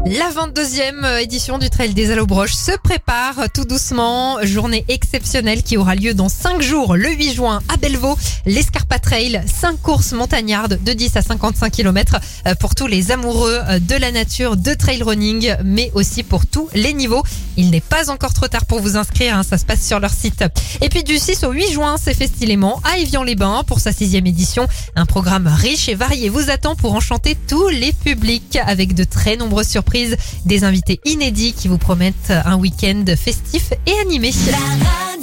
La 22e édition du Trail des Allobroges se prépare tout doucement. Journée exceptionnelle qui aura lieu dans 5 jours, le 8 juin à Bellevaux. L'Escarpa Trail, 5 courses montagnardes de 10 à 55 km pour tous les amoureux de la nature, de trail running, mais aussi pour tous les niveaux. Il n'est pas encore trop tard pour vous inscrire, ça se passe sur leur site. Et puis du 6 au 8 juin, c'est Festilément à Évian-les-Bains pour sa 6e édition. Un programme riche et varié vous attend pour enchanter tous les publics avec de très nombreuses surprises. Des invités inédits qui vous promettent un week-end festif et animé.